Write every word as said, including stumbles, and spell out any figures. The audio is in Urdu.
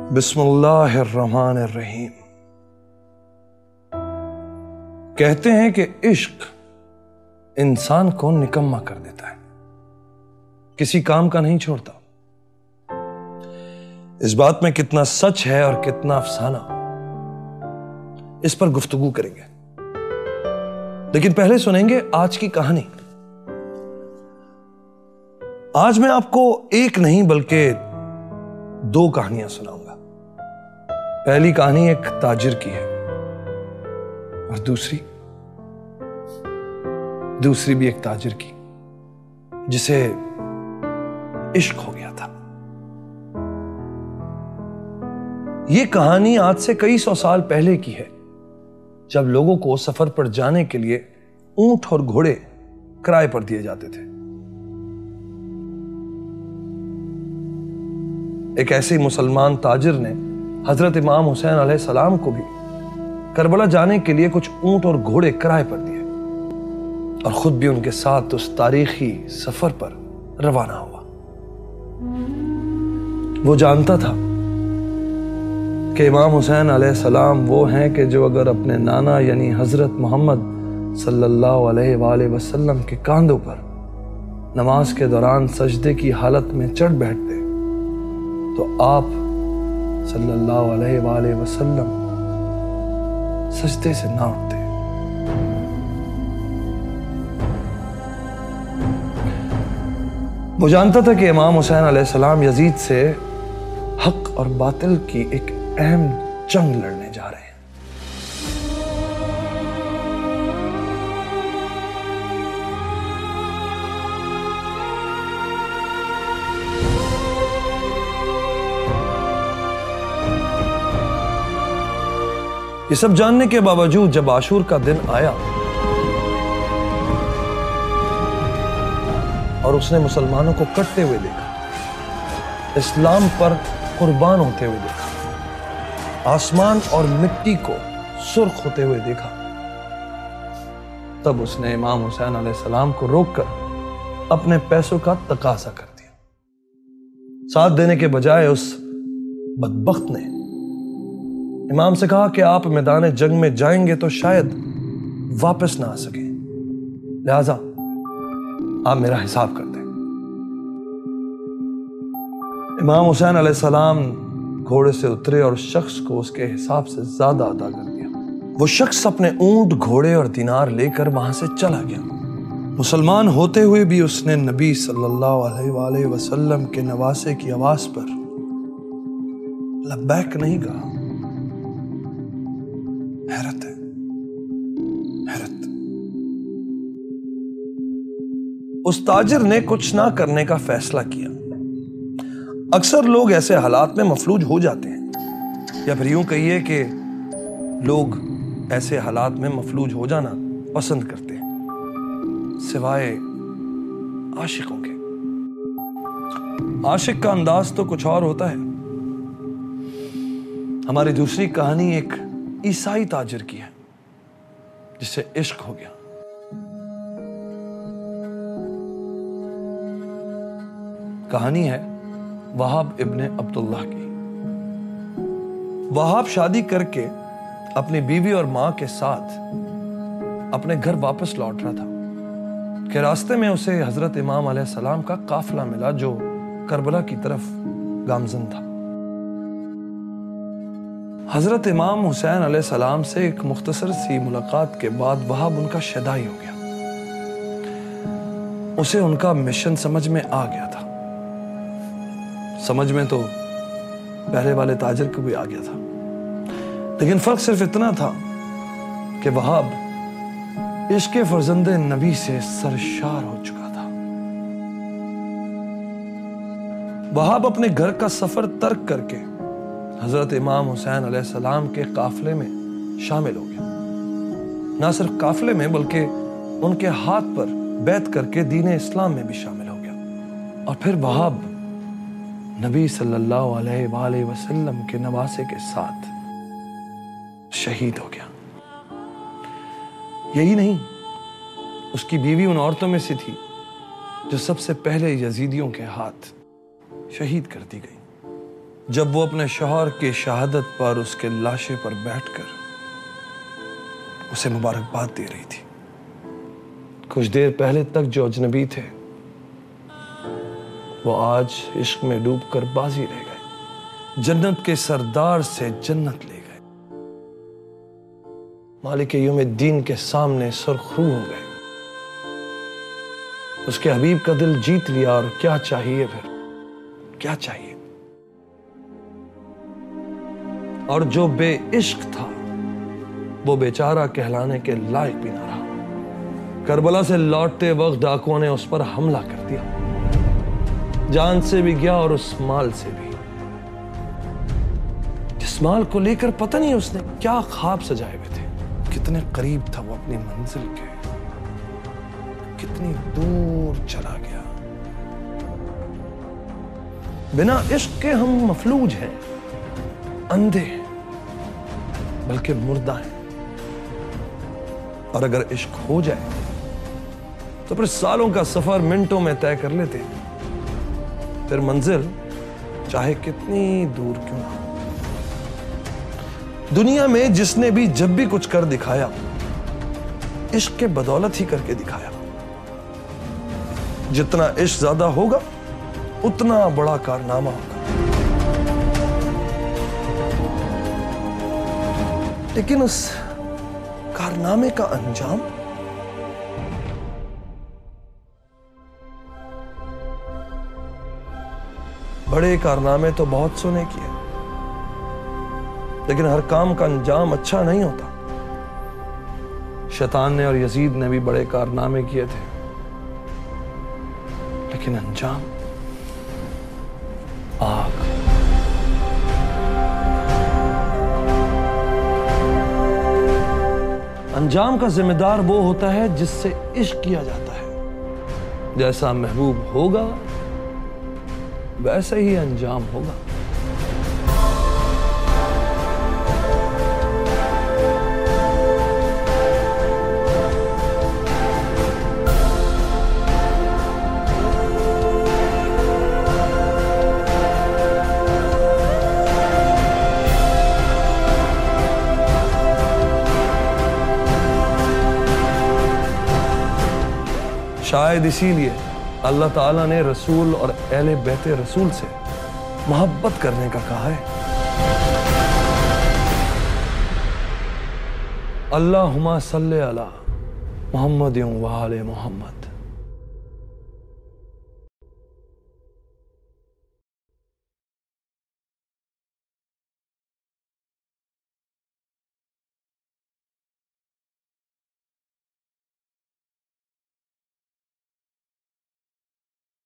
بسم اللہ الرحمن الرحیم۔ کہتے ہیں کہ عشق انسان کو نکما کر دیتا ہے، کسی کام کا نہیں چھوڑتا۔ اس بات میں کتنا سچ ہے اور کتنا افسانہ، اس پر گفتگو کریں گے، لیکن پہلے سنیں گے آج کی کہانی۔ آج میں آپ کو ایک نہیں بلکہ دو کہانیاں سناؤں گا۔ پہلی کہانی ایک تاجر کی ہے اور دوسری دوسری بھی ایک تاجر کی جسے عشق ہو گیا تھا۔ یہ کہانی آج سے کئی سو سال پہلے کی ہے، جب لوگوں کو سفر پر جانے کے لیے اونٹ اور گھوڑے کرائے پر دیے جاتے تھے۔ ایک ایسے مسلمان تاجر نے حضرت امام حسین علیہ السلام کو بھی کربلا جانے کے لیے کچھ اونٹ اور گھوڑے کرائے پر دیے اور خود بھی ان کے ساتھ اس تاریخی سفر پر روانہ ہوا۔ وہ جانتا تھا کہ امام حسین علیہ السلام وہ ہیں کہ جو اگر اپنے نانا یعنی حضرت محمد صلی اللہ علیہ وآلہ وسلم کے کاندھوں پر نماز کے دوران سجدے کی حالت میں چڑھ بیٹھتے تو آپ صلی اللہ علیہ وآلہ وسلم سجدے سے نہ اٹھتے۔ وہ جانتا تھا کہ امام حسین علیہ السلام یزید سے حق اور باطل کی ایک اہم جنگ لڑنے جا رہے ہیں۔ یہ سب جاننے کے باوجود جب عاشور کا دن آیا اور اس نے مسلمانوں کو کٹتے ہوئے دیکھا، اسلام پر قربان ہوتے ہوئے دیکھا، آسمان اور مٹی کو سرخ ہوتے ہوئے دیکھا، تب اس نے امام حسین علیہ السلام کو روک کر اپنے پیسوں کا تقاضا کر دیا۔ ساتھ دینے کے بجائے اس بدبخت نے امام سے کہا کہ آپ میدان جنگ میں جائیں گے تو شاید واپس نہ آ سکیں، لہذا آپ میرا حساب کر دیں۔ امام حسین علیہ السلام گھوڑے سے اترے اور شخص کو اس کے حساب سے زیادہ ادا کر دیا۔ وہ شخص اپنے اونٹ، گھوڑے اور دینار لے کر وہاں سے چلا گیا۔ مسلمان ہوتے ہوئے بھی اس نے نبی صلی اللہ علیہ وآلہ وسلم کے نواسے کی آواز پر لبیک نہیں کہا۔ حیرت ہے، حیرت۔ اس تاجر نے کچھ نہ کرنے کا فیصلہ کیا۔ اکثر لوگ ایسے حالات میں مفلوج ہو جاتے ہیں، یا پھر یوں کہیے کہ لوگ ایسے حالات میں مفلوج ہو جانا پسند کرتے ہیں، سوائے عاشقوں کے۔ عاشق کا انداز تو کچھ اور ہوتا ہے۔ ہماری دوسری کہانی ایک عیسائی تاجر کی ہے جسے عشق ہو گیا۔ کہانی ہے وہاب ابن عبداللہ کی۔ وہاب شادی کر کے اپنی بیوی اور ماں کے ساتھ اپنے گھر واپس لوٹ رہا تھا کہ راستے میں اسے حضرت امام علیہ السلام کا قافلہ ملا جو کربلا کی طرف گامزن تھا۔ حضرت امام حسین علیہ السلام سے ایک مختصر سی ملاقات کے بعد وہاب ان کا شیدائی ہو گیا۔ اسے ان کا مشن سمجھ میں آ گیا تھا۔ سمجھ میں تو پہلے والے تاجر کو بھی آ گیا تھا، لیکن فرق صرف اتنا تھا کہ وہاب عشق فرزند نبی سے سرشار ہو چکا تھا۔ وہاب اپنے گھر کا سفر ترک کر کے حضرت امام حسین علیہ السلام کے قافلے میں شامل ہو گیا۔ نہ صرف قافلے میں بلکہ ان کے ہاتھ پر بیعت کر کے دین اسلام میں بھی شامل ہو گیا، اور پھر وہاب نبی صلی اللہ علیہ وآلہ وسلم کے نواسے کے ساتھ شہید ہو گیا۔ یہی نہیں، اس کی بیوی ان عورتوں میں سے تھی جو سب سے پہلے یزیدیوں کے ہاتھ شہید کر دی گئی۔ جب وہ اپنے شوہر کی شہادت پر اس کے لاشے پر بیٹھ کر اسے مبارکباد دے رہی تھی۔ کچھ دیر پہلے تک جو اجنبی تھے وہ آج عشق میں ڈوب کر بازی رہ گئے، جنت کے سردار سے جنت لے گئے، مالک یوم الدین کے سامنے سرخرو ہو گئے، اس کے حبیب کا دل جیت لیا۔ اور کیا چاہیے پھر، کیا چاہیے؟ اور جو بے عشق تھا وہ بیچارہ کہلانے کے لائق بھی نہ رہا۔ کربلا سے لوٹتے وقت ڈاکوؤں نے اس پر حملہ کر دیا، جان سے بھی گیا اور اس مال سے بھی، جس مال کو لے کر پتہ نہیں اس نے کیا خواب سجائے ہوئے تھے۔ کتنے قریب تھا وہ اپنی منزل کے، کتنی دور چلا گیا۔ بنا عشق کے ہم مفلوج ہیں، اندھے ہیں، بلکہ مردہ ہیں۔ اور اگر عشق ہو جائے تو پھر سالوں کا سفر منٹوں میں طے کر لیتے ہیں، پھر منزل چاہے کتنی دور کیوں نہ ہو۔ دنیا میں جس نے بھی جب بھی کچھ کر دکھایا، عشق کے بدولت ہی کر کے دکھایا۔ جتنا عشق زیادہ ہوگا اتنا بڑا کارنامہ ہوگا۔ لیکن اس کارنامے کا انجام بڑے کارنامے تو بہت سنے کیے، لیکن ہر کام کا انجام اچھا نہیں ہوتا۔ شیطان نے اور یزید نے بھی بڑے کارنامے کیے تھے، لیکن انجام آگ۔ انجام کا ذمہ دار وہ ہوتا ہے جس سے عشق کیا جاتا ہے۔ جیسا محبوب ہوگا ویسے ہی انجام ہوگا۔ شاید اسی لیے اللہ تعالیٰ نے رسول اور اہل بیت رسول سے محبت کرنے کا کہا ہے۔ اللہم صلی علی محمد و آل محمد۔